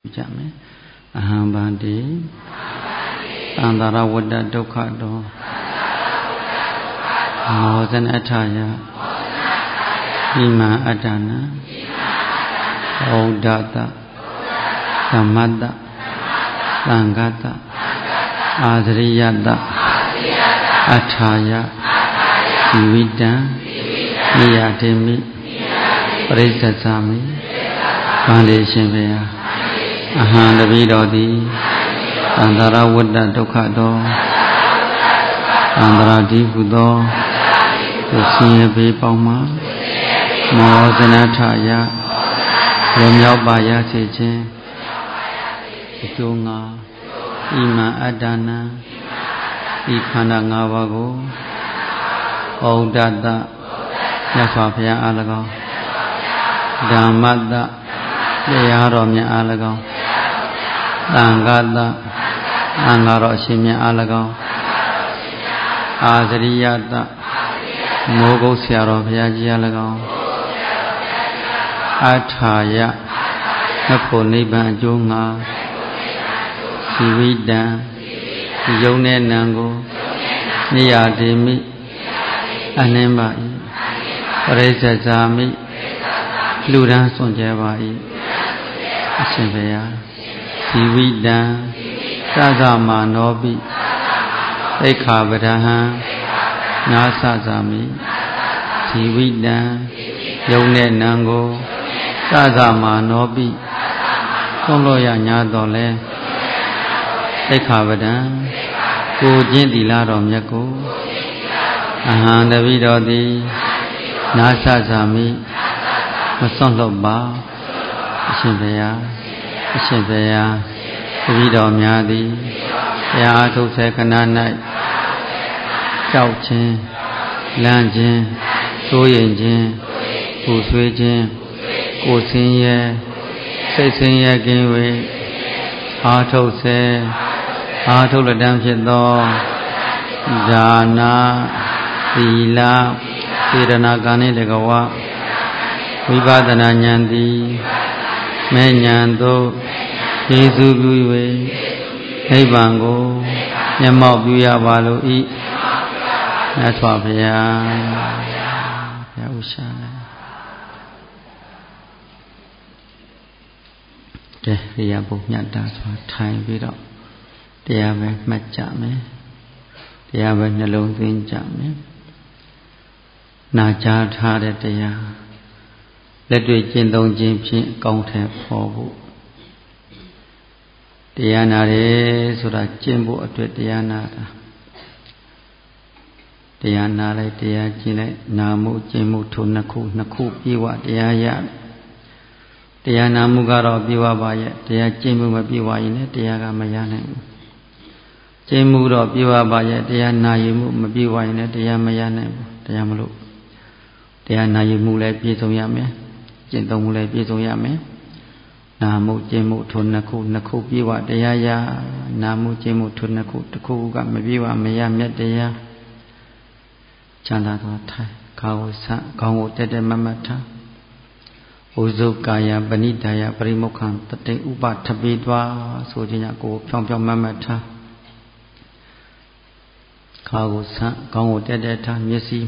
Jame Ahambandi Andara Wada Dokado Mosan Ataya Ima Adana Odata Samada Langata Azriyada Ataya Vivida Niyatemi Parisasami Foundation Vaya Ahanda Vidodi Andara Wada Dokado Andara Divudo Kusiye Bipoma Mosanataya Lumyabaya Seche Junga Ima Adana Ikana Ngavago Odada Yaswapya Alago Dhammada Yayaromya Alago Langada Angaroshimya Alago Azriyada Mogo Siarovya Jalago Ataya Naponiba Junga Sivida Yone Nango Niyademi Anemba Parisasami Luran Sonjabai Asivaya Sivida Sazama Nobi Ekhabadaha Nasazami Sivida Yone Nango Sazama Nobi Soloya Nyadole Ekhabadan Kujin Dilaro Myako Ahanda Vidodi Nasazami Masonloba Asivaya Asivaya Vido Myadi Yatu Sekananai Chauchin Lanjin Soyinjin Kuswijin Kusinye Seisinye Ginwe Ato Se Ato Ladam Chito Jana Sila Sirana Gani Legawa Vibadana Nyandi Menyando Yesu Buwe Nibango Nyamau Buya Balu I Naswapya Yausha Riya Buknyata Swa Thai Vido Tiawe Machame Tiawe Nalung Tinjame Naja Thare Tia Let we Jindong Jimpin Gongte Fobu Tiyanare Sura Jimbo Atwet Tiyanara Tiyanare Tiyajine Namu Jimu Naku Piwa Tiyaya Tiyanamu Garo Piwa Baya Tiyajimu Mapiwa Ine Tiyaga Mayane Jimu Ro Piwa Baya Tiyanayimu Mapiwa Ine Tiyamayane Tiyamulu Tiyanayimu Le Pisonyame Jindong Le Pisonyame Namu Jimu Naku Piwa Tiyaya Namu Jimu Naku Takuga Mapiwa Mayame Tiya Chanda Thai Kausa Kawu Tete Mamata Uzukaya Banidaya Parimokhan Tate Upa Tabidwa Sojinya Ko Pyong Mamata Kausa Kawu Tete Ta Myesi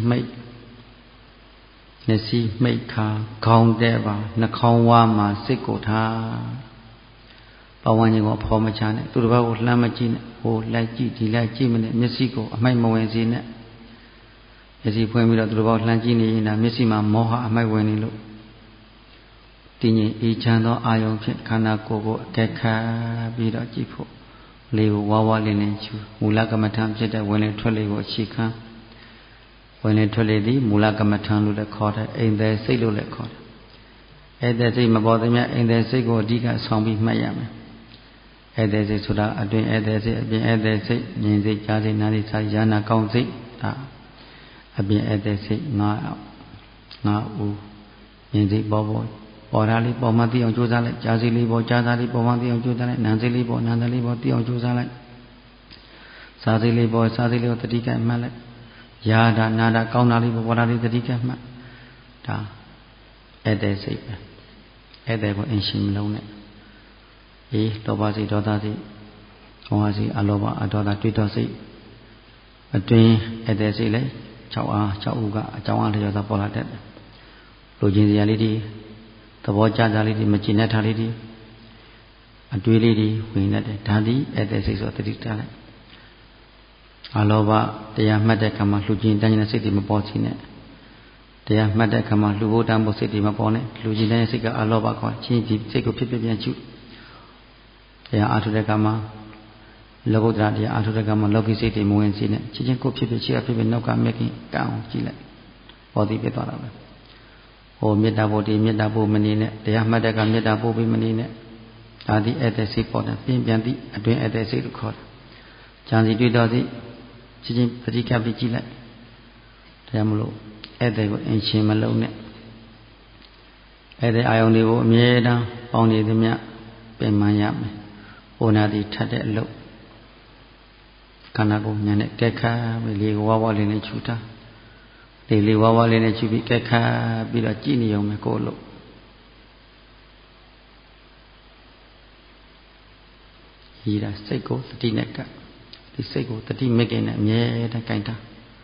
Mei Ka Kaung Deva Nakongwa Ma Siko Tha Pawanyi Go Phomachane Turba Ko Lamachine Ko Laiji Di Laiji Mane Myesi Ko Amai Mawensi Ne Myesi Phwen Bida Turba Ko Lanji Ni Na Myesi Ma Moha Amai Weni Lo Tinyi Ichando Ayong Phit Khana Ko Ko Tekha Bida Jipho Leo Wawa Lene Chu Mula Kamatham Phit Da Wen Thwet Ko Achikhan Wen Thwet Di Mula Kamatham Lo Le Khaw Da Ainthe Sait Lo Le Khaw Da Ainthe Sait Mapaw Thamya Ainthe Sait Ko Adhika Saung Pi Mat Yame Ainthe Sait Soda Atwin Ainthe Sait Apin Ainthe Sait Nyin Sait Cha Sait Na Sait Sa Yana Kaung Sait Da Apin Ainthe Sait Nga U Nyin Sait Bobo Orali Pomati on Josale, Jazili Bo Jazali Pomati on Josale, Nanzili Bo Nandali Bo Tion Josale, Sazili Bo Sazili of the Dika Mallet, Yada Nada Kaunali Bo Warali the Dika Mat, Da Ede Sip, Ede Bo Inshim Lone, လောဘစိတ်ဒေါသစိတ်မောဟစိတ်အလောဘအဒေါသတွေးတောစိတ်အတွင်းအဲ့တဲ့စိတ်လေး6ဦးကအကြောင်းအလျော်သာပေါ်လာတဲ့လူချင်းစရာလေးတွေသဘောကျတာလေးတွေမကျင်တတ်တာလေးတွေအတွေးလေးတွေဝင်နေတယ်ဒါသည်အဲ့တဲ့စိတ်ဆိုတတိထားလိုက်အလောဘတရားမှတ်တဲ့ခါမှာလူချင်းတိုင်းတဲ့စိတ်တွေမပေါ်စီနဲ့တရားမှတ်တဲ့ခါမှာလူဘုဒ္ဓံဘုစိတ်တွေမပေါ်နဲ့လူချင်းတိုင်းစိတ်ကအလောဘခေါ်ချင်းဒီစိတ်ကိုဖြစ်ပြန်ချူတရားအားထုတ်တဲ့ခါမှာလောကုတ္တရာတရားအားထုတ်တဲ့ကမှာလောကီစိတ်တွေမဝင်စေနဲ့ချင်းကိုဖြစ်ချစ်ဖြစ်နောက်ကမြက်ကင်းကအောင်ကြည့်လိုက်ပေါ်သည်ပြသွားတာပဲဟိုမေတ္တာပို့ဒီမေတ္တာပို့မနေနဲ့တရားမှတ်တဲ့ကမေတ္တာပို့ပြီးမနေနဲ့ဒါသည်အဲ့တဲ့စိတ်ပေါ်တယ်ပြန်သည့်အတွင်းအဲ့တဲ့စိတ်ကိုခေါ်တယ်ဉာဏ်စီတွေ့တော်သည်ချင်းပฏิကပ်ပြီးကြည့်လိုက်တရားမလို့အဲ့တဲ့ကိုအင်ရှင်မလုံးနဲ့အဲ့တဲ့အာယုန်တွေကိုအမြဲတမ်းပေါင်းနေသမျှပြင်မှန်ရမယ်ဟိုနာသည်ထပ်တဲ့အလုပ်ခန္ဓာကိုယ်ဉာဏ်နဲ့ကဲခါပြီးလေဝါလေးနဲ့ခြူတာလေဝါလေးနဲ့ခြူပြီးကဲခါပြီးတော့ကြည့်နေုံပဲကိုယ်လို့ရည်တာစိတ်ကိုတတိနဲ့ကဒီစိတ်ကိုတတိမက်ကင်းနဲ့အမြဲတမ်းကြိုင်တာ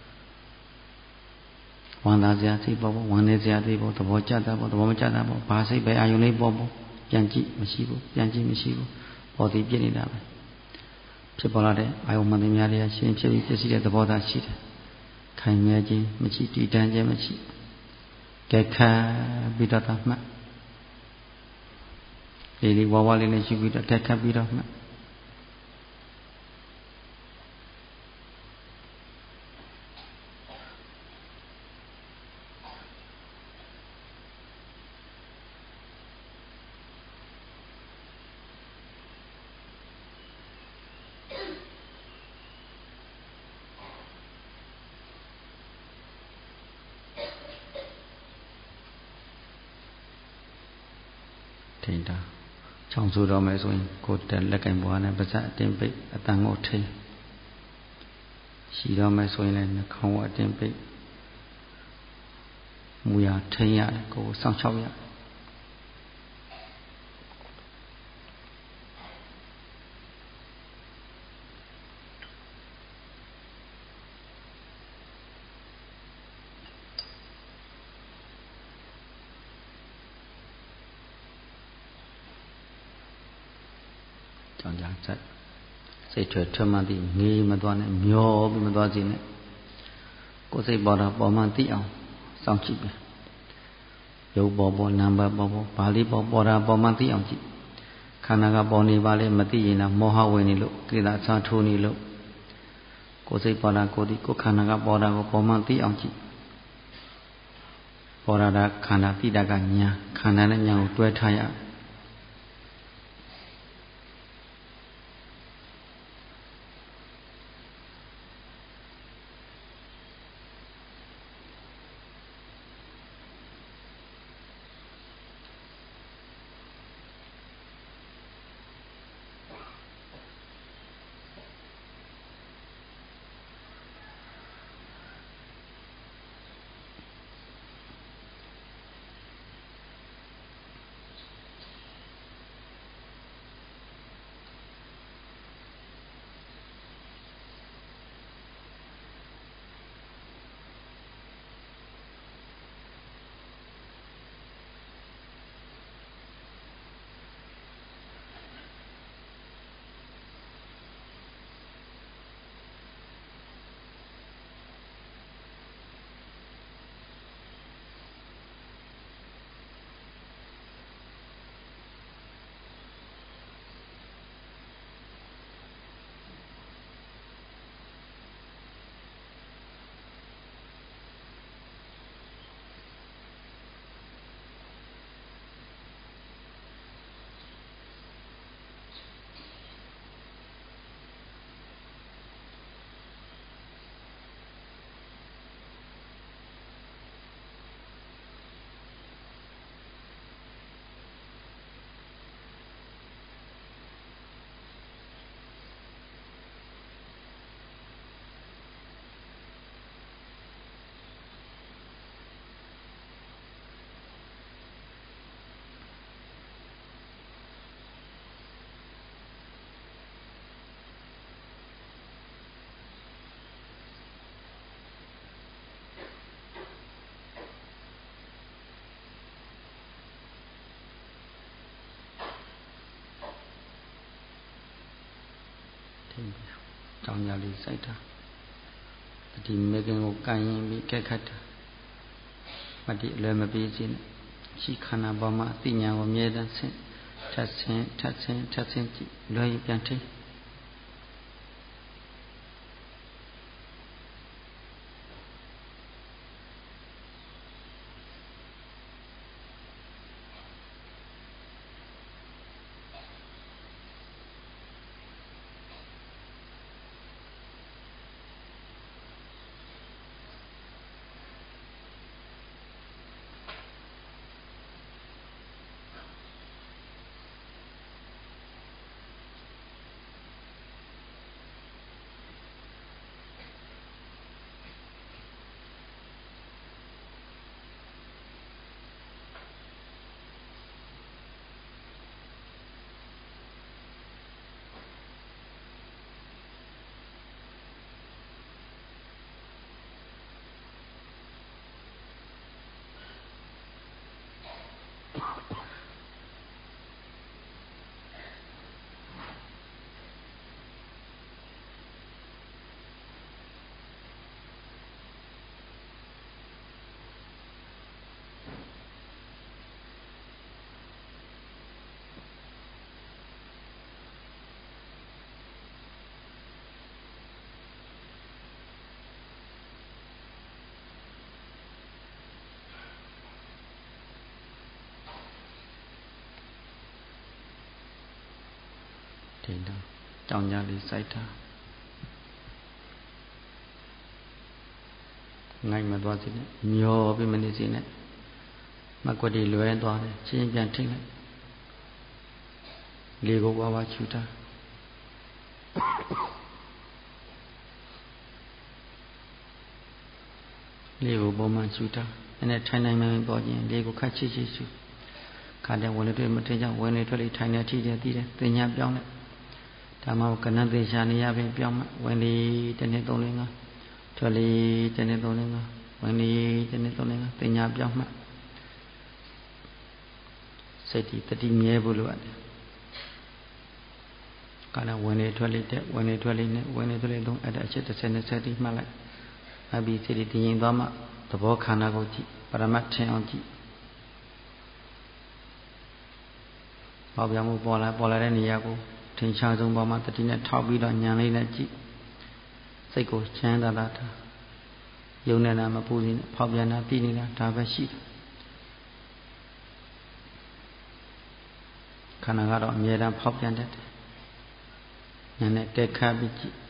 ဝန္တာစရာစိတ်ပေါ်ဝန္နေစရာစိတ်ပေါ်သဘောကျတာပေါ်သဘောမကျတာပေါ်ဘာစိတ်ပဲအာယုန်လေးပေါ်ပြန်ကြည့်မရှိဘူးပြန်ကြည့်မရှိဘူးပေါ်သည်ပြည့်နေတာပဲဖြစ်ပေါ်လာတဲ့အာယုံမှန်သမျှတွေကရှင်ဖြစ်ပြီးပြည့်စည်တဲ့သဘောထားရှိတယ်။ခိုင်မြဲခြင်းမရှိတည်တံ့ခြင်းမရှိကဲခါပြီးတော့မှတ်လေးဝါလေးနဲ့ရှိပြီးတော့ကဲခါပြီးတော့မှတ်ထိန်တာချောင်းဆိုတော့မယ်ဆိုရင်ကိုယ်တက်လက်ကင်ဘွားနဲ့ပါးစပ်အတင်းပိတ်အတန်ကိုထိန်ရှိတော့မယ်ဆိုရင်လည်းနှာခေါင်းကိုအတင်းပိတ်မူရထိန်ရတယ်ကိုယ်စောင့်ချောက်ရကြောင့်ကြစိတ်ထွက်မှသိငေးမသွားနဲ့မျောပြီးမသွားစေနဲ့ကိုယ်စိတ်ပေါ်တော့ပေါ်မှသိအောင်စောင့်ကြည့်ပဲရုပ်ပေါ်နာမ်ပေါ်ဘာလေးပေါ်တာပေါ်မှသိအောင်ကြည့်ခန္ဓာကပေါ်နေပါလေမသိရင်တော့မောဟဝင်နေလို့ကိလေသာစားထိုးနေလို့ကိုယ်စိတ်ပေါ်တာကိုယ်ဒီကိုယ်ခန္ဓာကပေါ်တာကိုပေါ်မှသိအောင်ကြည့်ပေါ်တာခန္ဓာသိတာကညာခန္ဓာနဲ့ညာကိုတွဲထားရထင်ပြီကြောင်းကြလေးစိုက်တာတတိမေခင်ကိုကင်ရင်ပြီးကဲခတ်တာမတိအလွယ်မပြေးစေနဲ့ရှိခန္ဓာပေါ်မှာအသိဉာဏ်ကိုအမြဲတမ်းဆင့်ထပ်ဆင့်ထပ်ဆင့်ထပ်ဆင့်ကြည့်လွယ်ရင်ပြန်ထိကြောင်းကြလေးစိုက်တာငိုက်မသွားစေနဲ့မျောပြီးမနေစေနဲ့မကွက်တွေလွဲသွားတယ်ချင်းပြန်ထိလိုက်လေကိုဝါဝါချူတာလေကိုပုံမှန်ချူတာအဲ့ထိုင်နိုင်မှပေါ်ခြင်းလေကိုခတ်ချစ်ချစ်ချူခါတဲ့ဝင်လေတွေ့မထင်ကြဝင်လေထွက်လေထိုင်နေထိတယ်သိတယ်သင်ညာပြောင်းလိုက်ဒါမှကဏ္ဍသေချာနေရပြီပြောင်းမှဝင်လေတစ်နှစ်သုံးလေးငါထွက်လေတစ်နှစ်သုံးလေးငါဝင်လေတစ်နှစ်သုံးလေးငါသင်ညာပြောင်းမှစိတ်တတိမြဲဖို့လိုအပ်တယ်ကဏ္ဍဝင်လေထွက်လေတဲ့ဝင်လေထွက်လေနဲ့ဝင်လေထွက်လေသုံးအဲ့ဒါအချက်30 20တိမှတ်လိုက်အဘိစိတ်တည်ရင်သွားမှသဘောခန္ဓာကိုကြည့်ပရမတ်ထင်အောင်ကြည့်ပေါပြောင်းမှုပေါ်လာတဲ့နေရာကိုထင်ရှားဆုံးပေါ်မှာတတိနဲ့ထောက်ပြီးတော့ညံလေးနဲ့ကြည့်စိတ်ကိုချမ်းသာတာယုံနေတာမပူနေနဲ့ဖောက်ပြန်တာပြီးနေတာဒါပဲရှိတယ်ခန္ဓာကတော့အမြဲတမ်းဖောက်ပြန်တတ်တယ်ညနဲ့ကဲခတ်ပြီးကြည့်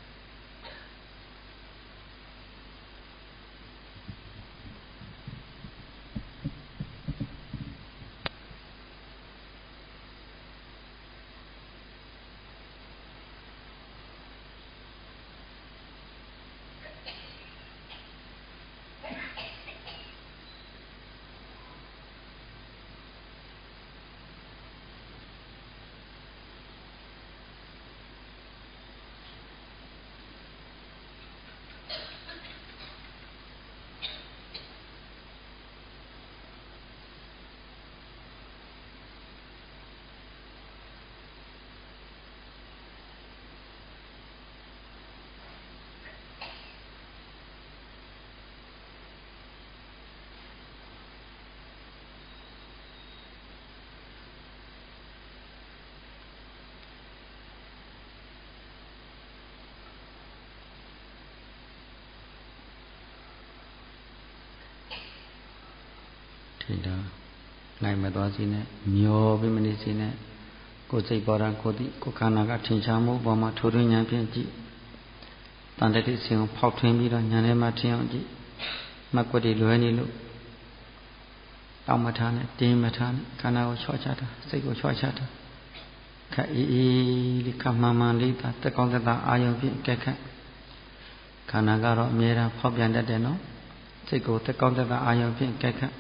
ထိတာနိုင်မသွားစေနဲ့မျောပြီးမနေစေနဲ့ကိုယ်စိတ်ပေါ်တာကိုသိကိုခန္ဓာကထင်ရှားမှုပေါ်မှာထိုးထွင်းဉာဏ်ဖြင့်ကြည့်တန်တတိစင်ကိုဖောက်ထွင်းပြီးတော့ဉာဏ်ထဲမှာထင်အောင်ကြည့်မကွက်တွေလွဲနေလို့တောင်းမထားနဲ့တင်းမထားနဲ့ခန္ဓာကိုချော့ချတာစိတ်ကိုချော့ချတာခက်အေးအေးလေးခမှန်မှန်လေးတက်ကောင်းတက်တာအာယုံဖြင့်ကဲခတ်ခန္ဓာကတော့အမြဲတမ်းဖောက်ပြန်တတ်တယ်နော်စိတ်ကိုတက်ကောင်းတက်တာအာယုံဖြင့်ကဲခတ်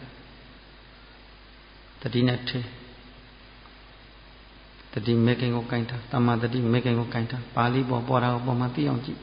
တတိနဲ့ထေတတိမေခင်ကိုကင်တာတမ္မာတတိမေခင်ကိုကင်တာပါဠိပေါ်တာကိုပေါ်မှာသိအောင်ကြည့်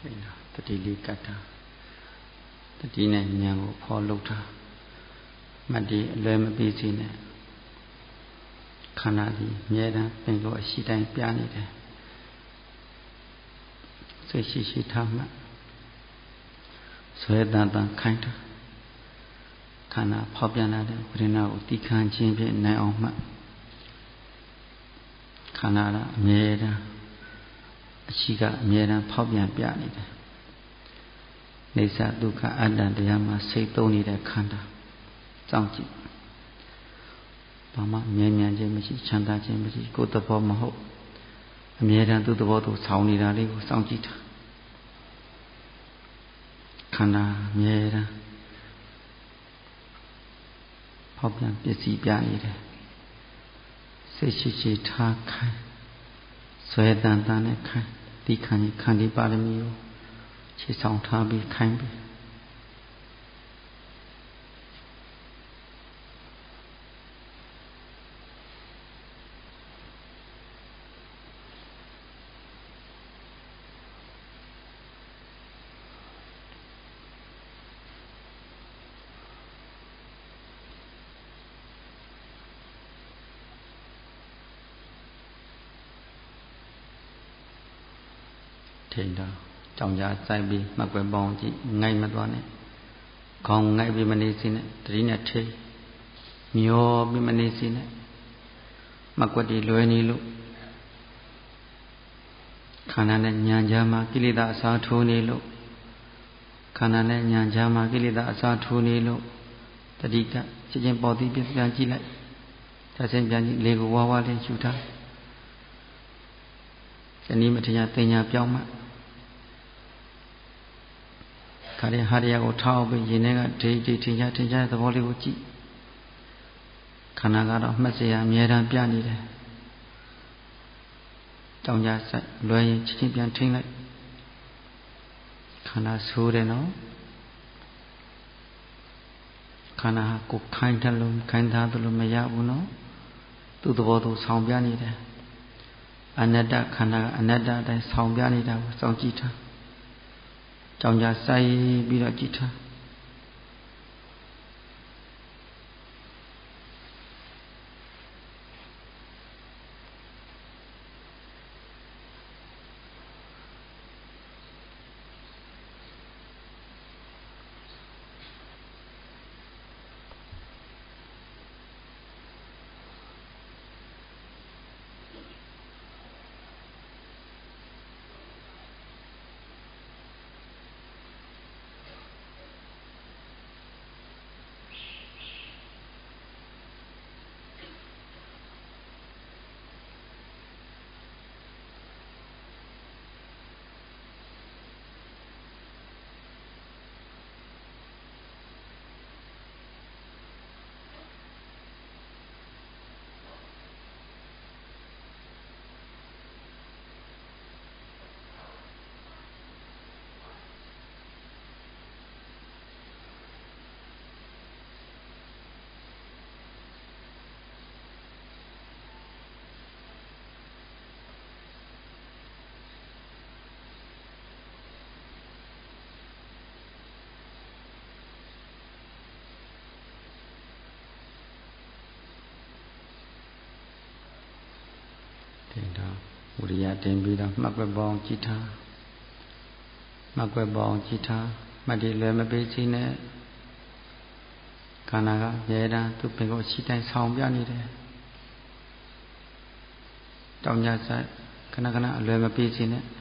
တတိလေးကတ်တာတတိနဲ့ဉာဏ်ကိုဖော်လုပ်တာမတ္တိအလွယ်မပြီးစေနဲ့ခန္ဓာဒီအမြဲတမ်းပင်ကိုအရှိတိုင်းပြနေတယ်စိတ်ရှိထားမှဆွဲတန်ခိုင်းတာခန္ဓာဖောက်ပြန်လာတဲ့ဝေဒနာကိုတိခမ်းခြင်းဖြင့်နိုင်အောင်မှခန္ဓာကအမြဲတမ်းအရှိကအမြဲတမ်းဖောက်ပြန်ပြနေတယ်နေသဒုက္ခအတ္တတရားမှာစိတ်သုံးနေတဲ့ခန္ဓာစောင့်ကြည့်ဘာမှမြဲမြံခြင်းမရှိချမ်းသာခြင်းမရှိကိုယ်သဘောမဟုတ်အမြဲတမ်းသူ့သဘောသူဆောင်နေတာလေးကိုစောင့်ကြည့်တာခန္ဓာအမြဲတမ်းဖောက်ပြန်ပစ္စည်းပြနေတယ်စိတ်ရှိထားခိုင်းဆွဲတန်နဲ့ခိုင်းဒီခန္ဒီခန္ဒီပါရမီကိုခြေဆောင်ထားပြီးခိုင်းပြီးထိန်တော့ကြောင်ကြားစိုက်ပြီးမှတ်ွယ်ပေါင်းကြည့်ငိုက်မသွားနဲ့ခေါင်းငိုက်ပြီးမနေစီနဲ့တတိနဲ့ထိန်မျောပြီးမနေစီနဲ့မှတ်ွက်တွေလွယ်နေလို့ခန္ဓာနဲ့ဉာဏ်ကြားမှာကိလေသာအစားထိုးနေလို့ခန္ဓာနဲ့ဉာဏ်ကြားမှာကိလေသာအစားထိုးနေလို့တတိကချက်ချင်းပေါ်ပြီးပြန်ကြည့်လိုက်ချက်ချင်းပြန်ကြည့်လေကိုဝါးဝါးလေးယူထားဇနီးမထေရတင်ညာပြောင်းမှခါရဟာရကိုထောက်ပြီးရင်ထဲကဒိဋ္ဌိထင်ရှားတဲ့သဘောလေးကိုကြည့်ခန္ဓာကတော့မှတ်စရာအမြဲတမ်းပြနေတယ်တောင်းကြဆိုင်လွယ်ရင်ချက်ချင်းပြန်ထိမ့်လိုက်ခန္ဓာဆိုးတယ်နော်ခန္ဓာကိုခိုင်းတယ်လို့ခိုင်းထားတယ်လို့မရဘူးနော်သူ့သဘောသူဆောင်ပြနေတယ်အနတ္တခန္ဓာကအနတ္တအတိုင်းဆောင်ပြနေတာကိုစောင့်ကြည့်ထားကြောင်ကြဆိုင်ပြီးတော့ကြည့်ထားဝိရိယတင်ပြီးတော့မှတ်ွယ်ပေါင်းကြည့်ထားမှတ်ွယ်ပေါင်းကြည့်ထားမှတ်ဒီလွယ်မပေးခြင်းနဲ့ခန္ဓာကရဲတန်းသူပင်ကိုရှိတိုင်းဆောင်ပြနေတယ်တောင်းကြဆိုင်ခဏအလွယ်မပေးခြင်းနဲ့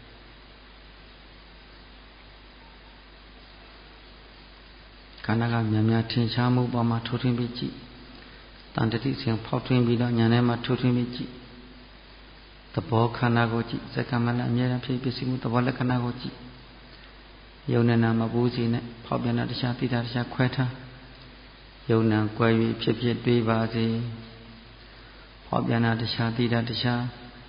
ခန္ဓာကများထင်ရှားမှုပေါ်မှာထိုးထွင်းပြီးကြည့်တန်တတိစဉ်ဖောက်ထွင်းပြီးတော့ညာထဲမှာထိုးထွင်းပြီးကြည့်သဘောခန္ဓာကိုကြည့်စက္ကမလအမြဲတမ်းဖြစ်ပစ္စည်းမှုသဘောလက္ခဏာကိုကြည့်ယုံနာမပူးစီနဲ့ဖောက်ပြန်တာတရားသိတာတရားခွဲထားယုံနာကွဲ၍ဖြစ်တွေးပါစေဖောက်ပြန်တာတရားသိတာတရား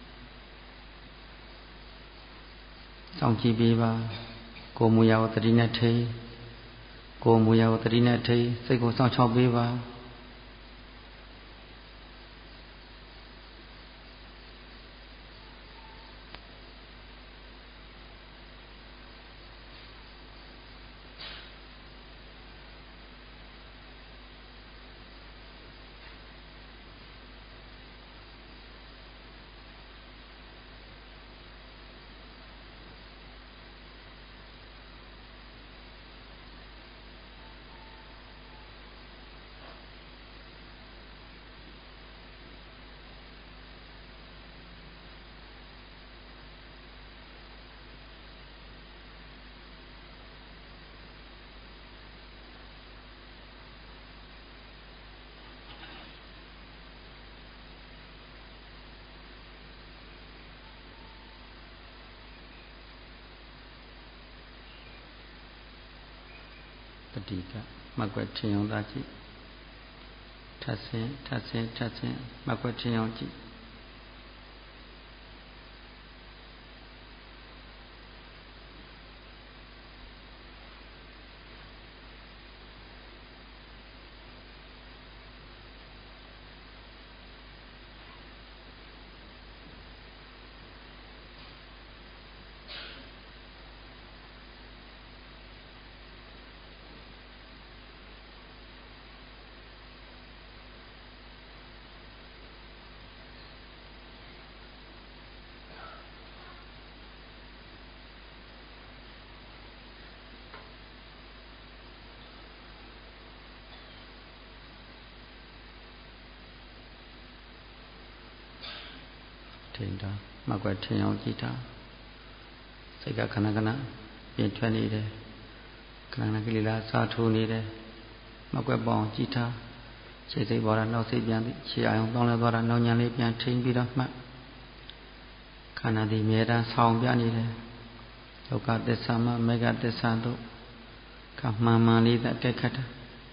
စောင့်ကြည့်ပေးပါကိုယ်မူရာကိုတတိနဲ့ထိကိုယ်မူရာကိုတတိနဲ့ထိစိတ်ကိုစောင့်ရှောက်ပေးပါတိကမှတ်ွက်ထင်အောင်သာကြည့်ထပ်ဆင်းမှတ်ွက်ထင်အောင်ကြည့်ထင်တာမှတ်ွက်ထင်အောင်ကြည့်တာစိတ်ကခဏခဏပြင်ထွက်နေတယ်ခဏခဏကိလေသာစားထိုးနေတယ်မှတ်ွက်ပေါအောင်ကြည့်တာခြေစိတ်ပေါ်တာနောက်စိတ်ပြန်ပြီးခြေအာရုံတောင်းလဲသွားတာနောက်ညာလေးပြန်ထိန်ပြီးတော့မှတ်ခန္ဓာဒီအမြဲတမ်းဆောင်းပြနေတယ်ဒုက္ခသစ္စာမှမေဃသစ္စာတို့ကမှန်မှန်လေးတက်ခတ်တာ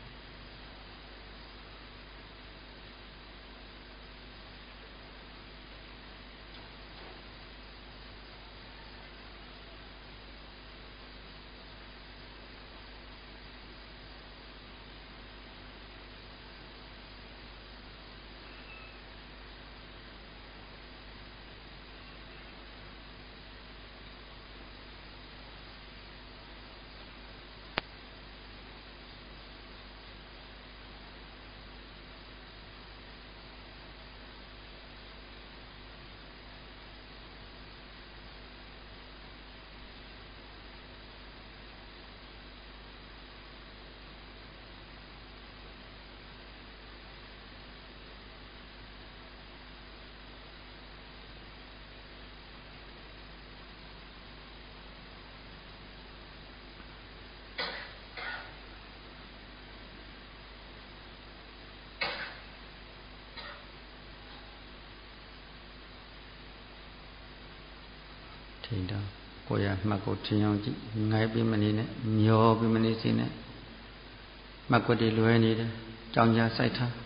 ထင်တာကိုယ်ရမှတ်ကိုထင်အောင်ကြည့်ငိုင်းပြီးမနေနဲ့မျောပြီးမနေစေနဲ့မှတ်ကွက်တွေလွဲနေတယ်ကြောင်ကြားစိုက်ထား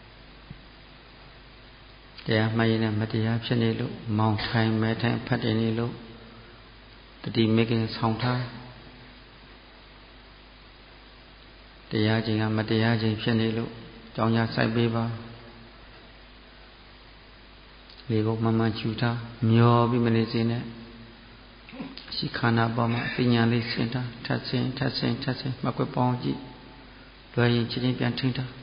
တရားမှတ်ရင်လည်းမတရားဖြစ်နေလို့မောင်းထိုင်မဲထိုင်ဖတ်တယ်နေလို့တတိမေခင်ဆောင်ထားတရားချင်းကမတရားချင်းဖြစ်နေလို့ကြောင်ကြားစိုက်ပေးပါလေကိုမှန်မှန်ချူထားမျောပြီးမနေစေနဲ့ရှိခန္ဓာပေါ်မှာပညာလေးဆင်ထားထပ်ဆင်မှတ်ကွက်ပေါင်းကြည့်လွယ်ရင်ချင်းပြန်ထိန်းထား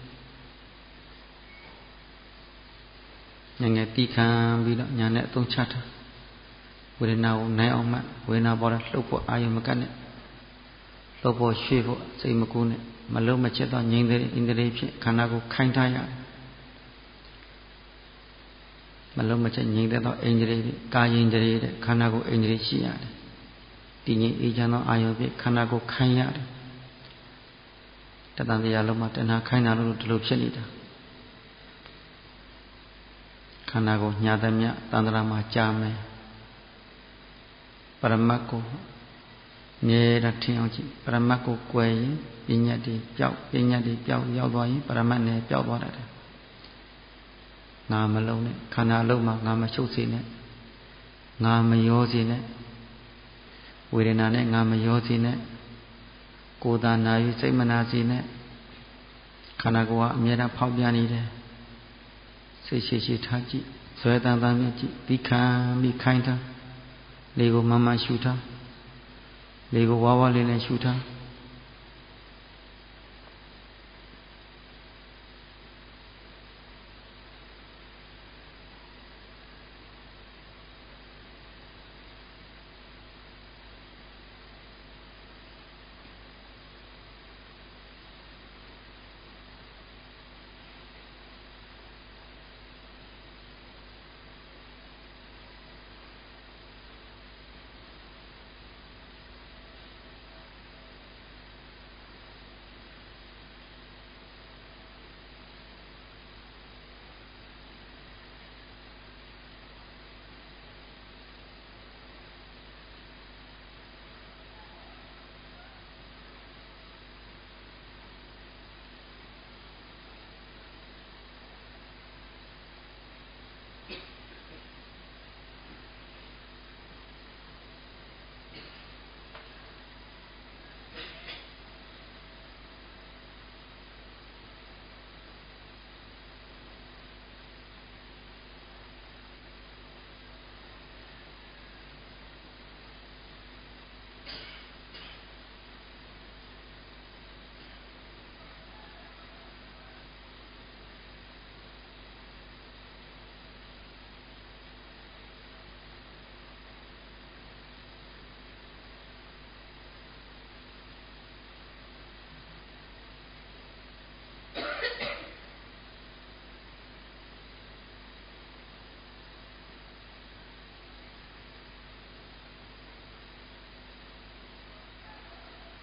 ငယ်ငယ်တီးခံပြီးတော့ညာနဲ့အသုံးချထားဝေဒနာကိုနိုင်အောင်မှဝေဒနာပေါ်တော့လှုပ်ဖို့အာရုံမကနဲ့လှုပ်ဖို့ရွှေ့ဖို့စိတ်မကူးနဲ့မလုံးမချက်တော့ငြိမ်တဲ့ဣန္ဒြေဖြင့်ခန္ဓာကိုခိုင်းထားရတယ်မလုံးမချက်ငြိမ်တဲ့တော့ဣန္ဒြေကာယဣန္ဒြေတဲ့ခန္ဓာကိုဣန္ဒြေရှိရတယ်တည်ငြိမ်အေးချမ်းသောအာယုံဖြင့်ခန္ဓာကိုခိုင်းရတယ်တဏှာတရားလုံးမှာတဏှာခိုင်းတာလို့ဒီလိုဖြစ်နေတာခန္ဓာကိုညာသမျှတန္တရာမှာကြာမယ်ပရမတ်ကိုမြဲတမ်းထင်အောင်ကြည့်ပရမတ်ကိုကွယ်ရင်ပညာတည်ပျောက်ရောက်သွားရင်ပရမတ်နဲ့ပျောက်သွားတတ်တယ်ငါမလုံးနဲ့ခန္ဓာလုံးမှာငါမချုပ်စေနဲ့ငါမရောစေနဲ့ဝေဒနာနဲ့ငါမရောစေနဲ့ကိုယ်သာနာယူစိတ်မနာစေနဲ့ခန္ဓာကိုယ်ကအမြဲတမ်းဖောက်ပြန်နေတယ်စိတ်ရှိထားကြည့်ဇွဲတန်တန်မြကြည့်ပြီးခံပြီးခိုင်းထားလေကိုမမှန်ရှုထားလေကိုဝါဝါလေးနဲ့ရှုထား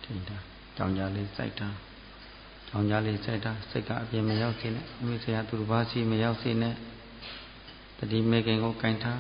ထိန်တာကြောင်ကြလေးစိုက်တာကြောင်ကြလေးစိုက်တာစိတ်ကအပြင်မရောက်စေနဲ့အမိဆရာသူတစ်ပါးစီမရောက်စေနဲ့တတိမေခင်ကိုကင်ထား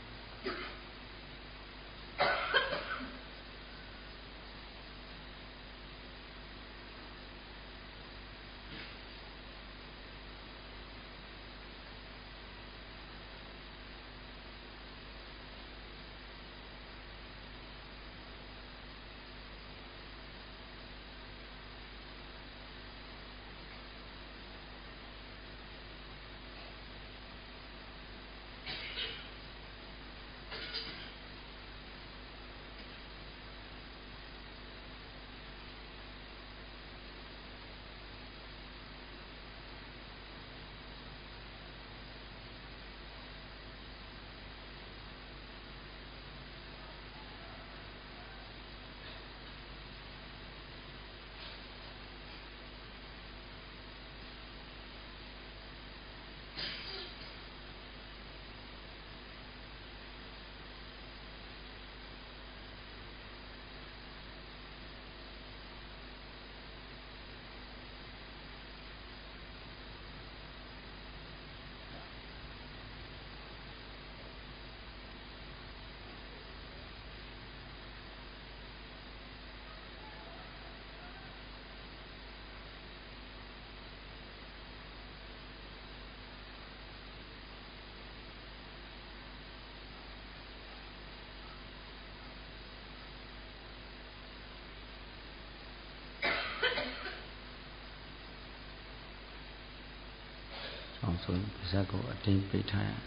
အောင်ဆိုပါဇက်ကိုအတင်းပိတ်ထားရ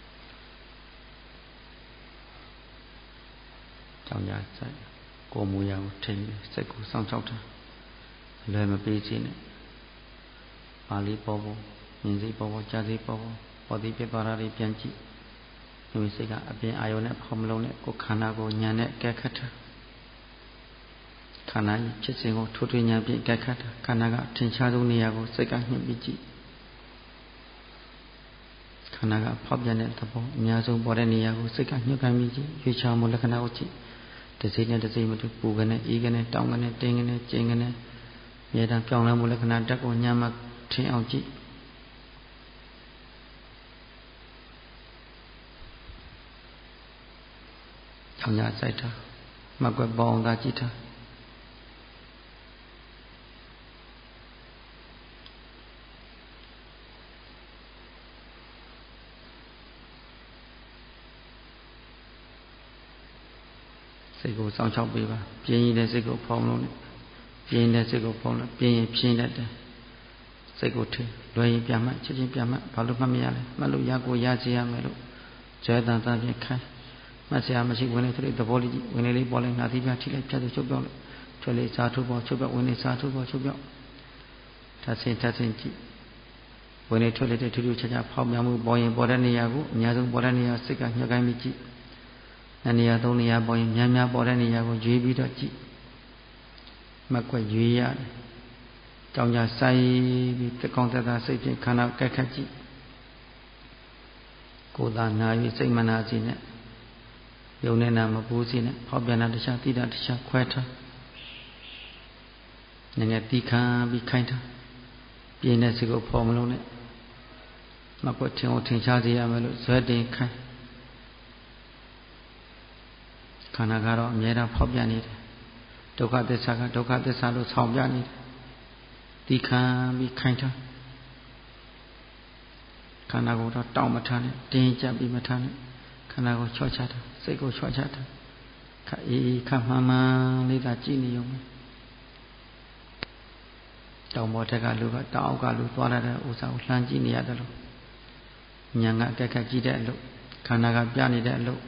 ကြောင်ကြစိုက်ကိုမူရကိုထိန်စိတ်ကိုစောင့်ရှောက်တာအလွယ်မပေးခြင်းနဲ့ပါဠိပေါ်ပေါ်မြင်စိပေါ်ပေါ်ကြားစိပေါ်ပေါ်ပေါ်သည်ပြသွားတာတွေပြန်ကြည့်ဒီစိတ်ကအပြင်အာယုန်နဲ့ဖော်မလုံးနဲ့ကိုခန္ဓာကိုဉာဏ်နဲ့ကဲခတ်တာခန္ဓာကြီးဖြစ်စဉ်ကိုထိုးထွင်းဉာဏ်ဖြင့်ကဲခတ်တာခန္ဓာကထင်ရှားဆုံးနေရာကိုစိတ်ကညှိပြီးကြည့်ခန္ဓာကဖောက်ပြန်တဲ့သဘောအများဆုံးပေါ်တဲ့နေရာကိုစိတ်ကညှို့ခိုင်းပြီးကြည့်ရွေးချယ်မှုလက္ခဏာကိုကြည့်တစ်စိတ်နဲ့တစ်စိတ်မတူပူကနေအေးကနေတောင်းကနေတင်းကနေကျင်းကနေမြေတံပြောင်းလဲမှုလက္ခဏာတက်ကိုညံ့မှထင်အောင်ကြည့်ကြောင်ကြစိုက်တာမှတ်ကွက်ပေါအောင်သာကြည့်တာစိတ်ကိုစောင့်ရှောက်ပေးပါပြင်းရင်တဲ့စိတ်ကိုဖောင်းလို့ပြင်းတဲ့စိတ်ကိုဖောင်းလို့ပြင်းရင်ဖြင်းတတ်တယ်စိတ်ကိုထိလွယ်ရင်ပြန်မှချက်ချင်းပြန်မှဘာလို့မှတ်မရလဲမှတ်လို့ရကိုရစီရမယ်လို့ဇေတန်သားဖြင့်ခိုင်းမှတ်စရာမရှိဝင်လေသူသဘောလေးဝင်လေလေးပေါ်လိုက်နာသီးပြထိလိုက်ဖြတ်ချုပ်ပြောက်လိုက်ထွက်လေစားထုတ်ပေါ်ချုပ်ပြောက်ဝင်လေစားထုတ်ပေါ်ချုပ်ပြောက်ထပ်ဆင်းကြည့်ဝင်လေထွက်လေတဲ့ထူးထူးခြားခြားဖောက်ပြန်မှုပေါ်ရင်ပေါ်တဲ့နေရာကိုအများဆုံးပေါ်တဲ့နေရာစိတ်ကညှက်ကိုင်းပြီးကြည့်နှစ်နေရာသုံးနေရာပေါ်ရင်များများပေါ်တဲ့နေရာကိုရွေးပြီးတော့ကြည့်မှတ်ခွက်ရွေးရတယ်ကြောင်ကြဆိုင်ပြီးတကောင်သက်သာစိတ်ဖြင့်ခန္ဓာကက်ခတ်ကြည့်ကိုယ်သာနာ၍စိတ်မနာစီနဲ့ယုံနဲ့နာမပူးစီနဲ့ဖောက်ပြန်တာတခြားတိတာတခြားခွဲထားနည်းနည်းတီးခံပြီးခိုင်းထားပြင်းတဲ့စိတ်ကိုဖော်မလို့နဲ့မှတ်ခွက်ထင်အောင်ထင်ရှားစေရမယ်လို့ဇွဲတင်ခိုင်းခန္ဓာကတော့အမြဲတမ်းဖောက်ပြန်နေတယ်ဒုက္ခသစ္စာကဒုက္ခသစ္စာလို့ဆောင်ပြနေတယ်တီးခံပြီးခိုင်းထားခန္ဓာကိုယ်တော့တောင့်မထားနဲ့တင်းကြပ်ပြီးမထားနဲ့ခန္ဓာကိုချော့ချတာစိတ်ကိုချော့ချတာခါအေးခါမှန်မှန်လေးသာကြည့်နေုံပဲတောင်ပေါ်ထက်ကလူကတောင်အောက်ကလူသွားလာတဲ့ဥစ္စာကိုလှမ်းကြည့်နေရတယ်လို့ဉာဏ်ကအကက်ခက်ကြည့်တဲ့အလို့ခန္ဓာကပြနေတဲ့အလို့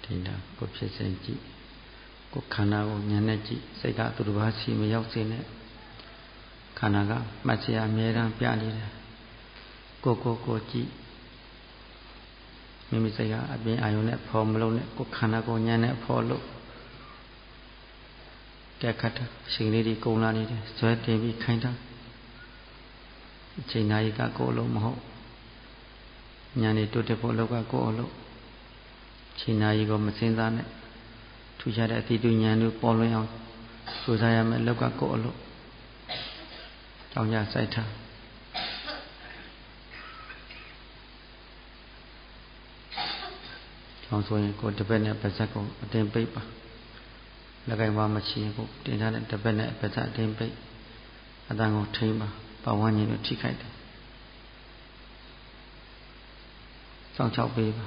တာကိုဖြစ်စဉ်ကြည့်ကိုခန္ဓာကိုဉာဏ်နဲ့ကြည့်စိတ်ကသူတစ်ပါးစီမရောက်စေနဲ့ခန္ဓာကမှတ်စရာအမြဲတမ်းပြနေတယ်ကိုကြည့်မိမိစိတ်ကအပြင်အာယုန်နဲ့ဖော်မလို့နဲ့ကိုခန္ဓာကိုဉာဏ်နဲ့ဖော်လို့ကဲခတ်တာရှင်လေးတွေကုန်လာနေတယ်ဇွဲတင်ပြီးခိုင်းတာအချိန်နာရီကကိုယ်အလုံးမဟုတ်ဉာဏ်နဲ့တိုးတက်ဖို့လောက်ကကိုယ်အလုံးချိန်နာရီကိုမစင်စားနဲ့ထူခြားတဲ့အတိတုဉာဏ်တို့ပေါ်လွင်အောင်ကြိုးစားရမယ်လောက်ကကိုယ်အလုံးကြောင်းကြစိုက်ထားကြောင်းဆိုရင်ကိုယ်တစ်ပတ်နဲ့ပါးစပ်ကိုအတင်ပိတ်ပါလက်ကင်ပါမရှိရင်ကိုတင်ထားတဲ့တစ်ပတ်နဲ့ပါးစပ်အတင်ပိတ်အတန်ကိုထိမ့်ပါပဝန်းကျင်ကိုထိခိုက်တယ်စောင့်ချောက်ပေးပါ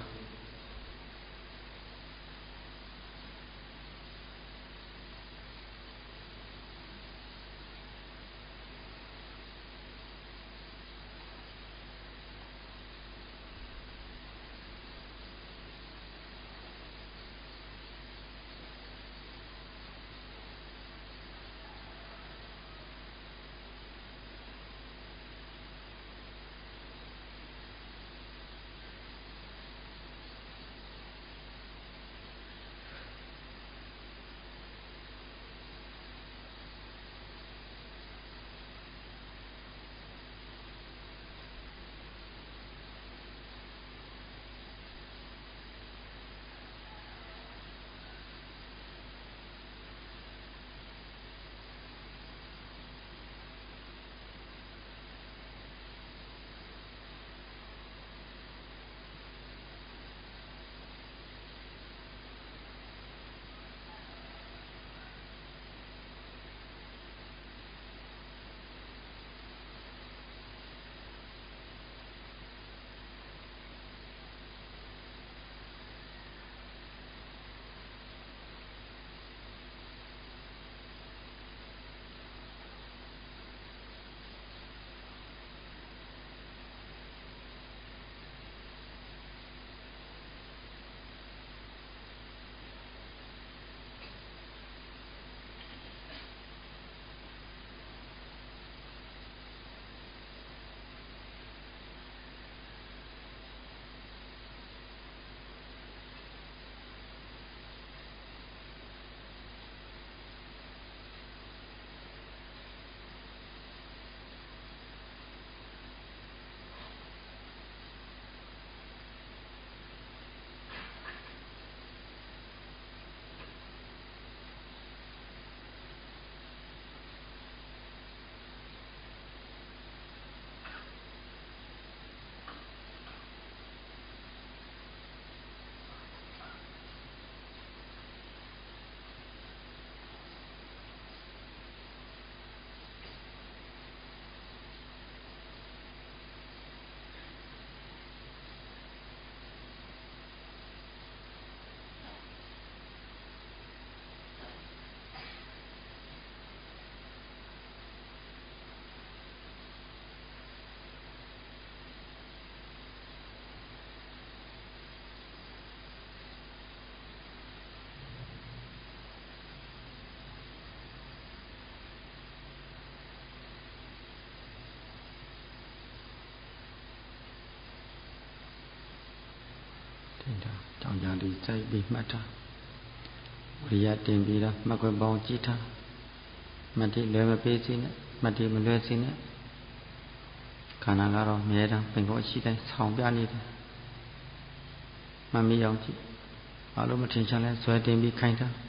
ကြောင်းကြဒီစိုက်ပြီးမှတ်ထားဝိရိယတင်ပြီးတော့မှတ်ခွင့်ပေါင်းကြည့်ထားမှတ်တိလွယ်မပေးစီနဲ့မှတ်တိမလွယ်စီနဲ့ခန္ဓာကတော့အမြဲတမ်းပင်ကိုရှိတိုင်းဆောင်ပြနေတယ်မှတ်မိအောင်ကြည့်ဘာလို့မထင်ရှားလဲဇွဲတင်ပြီးခိုင်းထား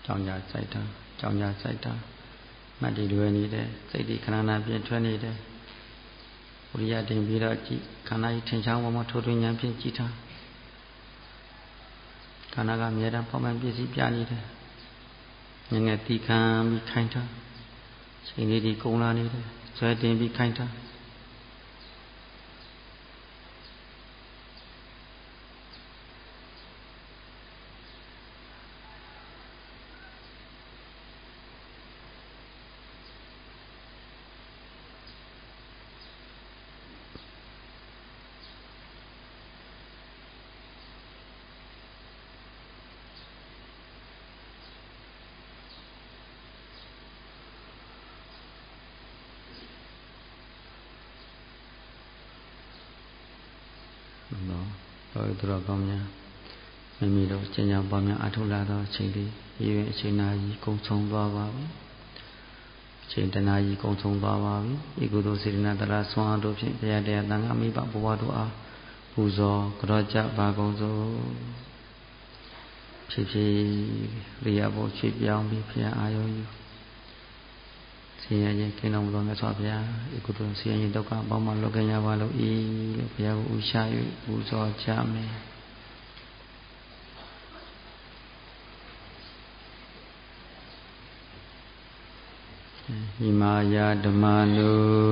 ကြောင်ညာစိုက်တာကြောင်ညာစိုက်တာမှတ်တည်လွယ်နေတယ်စိတ်ဒီခဏခဏပြင်းထွက်နေတယ်ဝိရိယတင်ပြီးတော့ကြည့်ခန္ဓာကြီးထင်ရှားမှထိုးထွင်းဉာဏ်ဖြင့်ကြည့်ထားခန္ဓာကအမြဲတမ်းပေါက်မှန်ပြည့်စည်ပြနေတယ်ငငယ်တီခံပြီးခိုင်းထားချိန်လေးဒီကုံလာနေတယ်ဆွဲတင်ပြီးခိုင်းထားသူတော်ကောင်းများမိမိတို့ကျင့်ကြံပွားများအထုလာသောအချိန်လေးရည်ရွယ်အချိန်နာကြီးကုံဆုံးသွားပါပြီအချိန်တနာကြီးကုံဆုံးသွားပါပြီဤကုသိုလ်စေတနာတရားဆွမ်းအားတို့ဖြင့်တရားတရားသံဃာမိဘဘဝတို့အားပူဇော်ကြောကြပါကုန်စို့ဖြစ်ဖြစ်ရိယာဘုချွေပြောင်းပြီးဖျားအာယုံယူဆင်းရဲခြင်းကင်းတော်မူသောမြတ်စွာဘုရားဤကုသိုလ်ဆင်းရဲခြင်းဒုက္ခပေါင်းမှလွတ်ကင်းရပါလို့ဤလို့ဘုရားကိုဥရှာ၍ပူဇော်ကြမယ်ဣမာယဓမ္မနု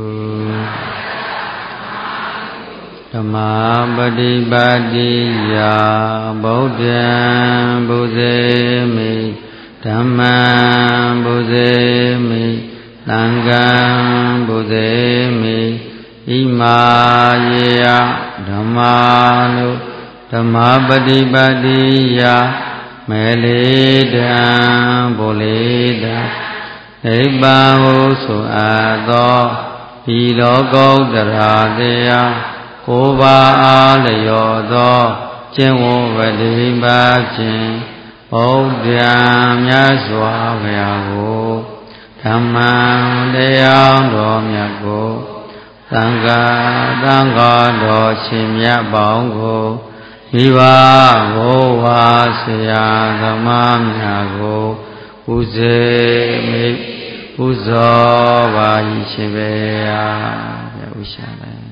ဓမ္မာပฏิပါတိယဗုဒ္ဓံဘုဇေမိဓမ္မံဘုဇေမိသံဃံဘုဇေမိဣမာယေယဓမ္မာနုဓမ္မာပฏิပါတိယမေလေတံဘုလေတံနိဗ္ဗာန်ဟုဆိုအပ်သောဤလောကုတ္တရာတရားကိုယ်ပါအားလျော်သောကျင့်ဝတ်ဝတိပါခြင်းဘုရားမြတ်စွာဘုရားကိုဓမ္မံတရားတော်မြတ်ကိုသံဃာတော်ရှင်မြတ်ပေါင်းကိုမိဘဘိုးဝါဆရာသမားများကိုပူဇေမိပူဇော်ပါ၏ရှင်ဘုရားဥရှာလိုက်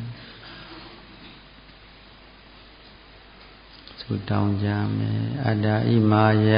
သုတောင်းကြမယ်အတ္တဣမာယ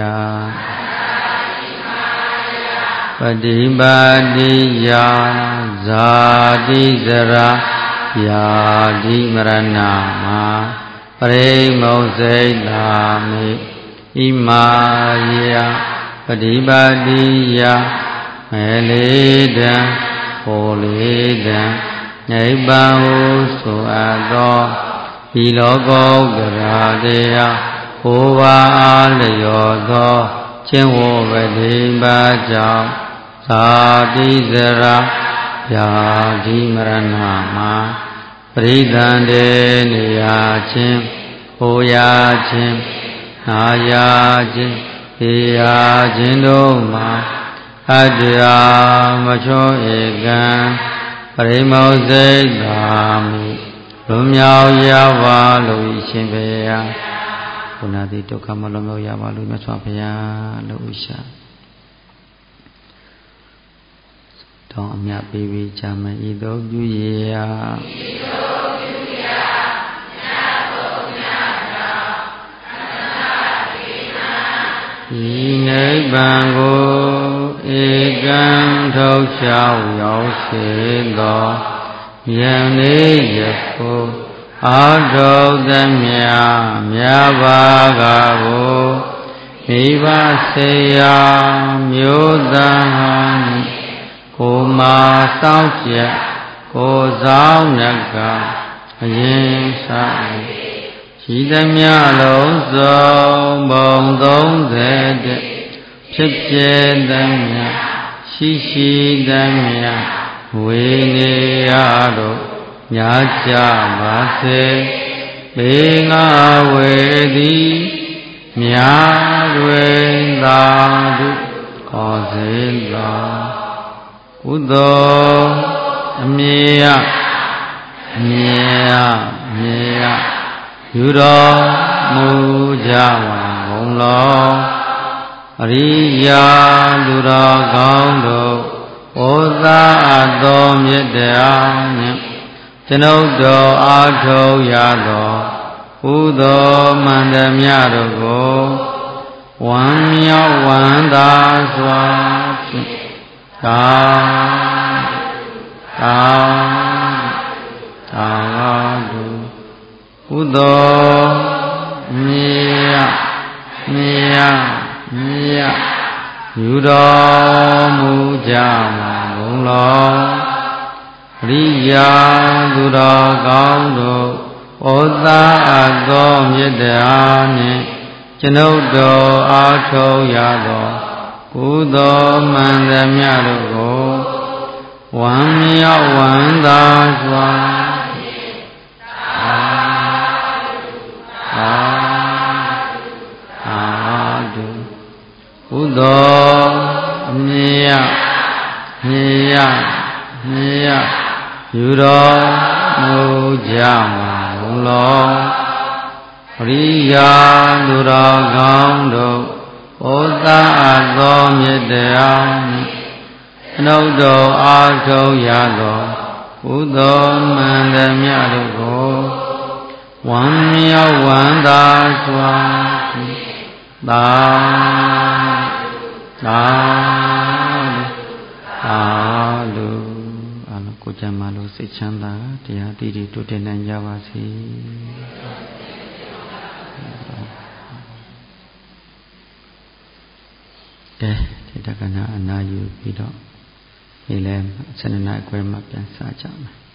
ပฏิပါတိယဇာတိဇရာယာတိမရဏမှာပရိမုတ်စိတ်သာမိဣမာယပฏิပါတိယမေလေတံဟောလေတံနိဗ္ဗာန်ဟုဆိုအပ်သောဤလောကုတ္တရာတရားကိုယ်ပါအားလျော်သောကျင့်ဝတ်ဝတိပါကြောင့်သာတိဇရာယာတိမရဏမှာပရိသန္တေနေရာချင်းဟောရချင်းနာရချင်းဟေရချင်းတို့မှာအတ္တရာမချောဧကံပရိမောစိတ်သာမိလွန်မြောက်ရပါလို့ရှင်ဘုရားဘုနာတိဒုက္ခမလွန်မြောက်ရပါလို့မြတ်စွာဘုရားလို့ဥရှာတောင်းအမြတ်ပေးပြီးချမ်းမယ်ဤသို့ပြုရာဤနိဗ္ဗာန်ကိုဧကံထုတ်ချောက်ရောက်စေသောယနေ့ယခုအာထုသမျှမြတ်ဘာကကိုမိဘဆေယမျိုးသားကိုမာစောင့်ကြကိုဆောင်နကအရင်ဆိုင်ရှိသမျှလုံးစုံဘုံ30ဖြစ်ပြသမျှရှိသမျှဝေနေရတို့ညာကြပါစေဘေငါဝေသည်မြာတွင်သာဓုခေါ်စေသောကုသိုလ်အမြဲယူတော်မူကြပါဘုံလောအရိယာသူတော်ကောင်းတို့ဩသာအပ်သောမေတ္တာနှင့်ကျွန်ုပ်တို့အားထုတ်ရသောကုသိုလ်မှန်သမျှတို့ကိုဝမ်းမြောက်ဝမ်းသာစွာဖြင့်သာဓုကုသိုလ်မြေယူတော်မူကြမှာဘုံတော်အရိယာသူတော်ကောင်းတို့ဩသာအပ်သောမေတ္တာနှင့်ကျွန်ုပ်တို့အားထုတ်ရသောကုသိုလ်မှန်သမျှတို့ကိုဝမ်းမြောက်ဝမ်းသာစွာကုသိုလ်အမြတ်ယူတော်မူကြမှာဘုံတော်ပရိယာသူတော်ကောင်းတို့ဩသာအပ်သောမေတ္တာနှင့်နှုတ်တော်အားထုတ်ရသောကုသိုလ်မှန်သမျှတို့ကိုဝမ်းမြောက်ဝမ်းသာစွာသာဓုအလုံးကိုကြမ်းမှလို့စိတ်ချမ်းသာတရားတည်တည်တိုးတက်နိုင်ကြပါစေဒီတက္ကနာအနာယူပြီးတော့ဒီလဲ12နာရီခွဲမှပြန်စားကြမယ်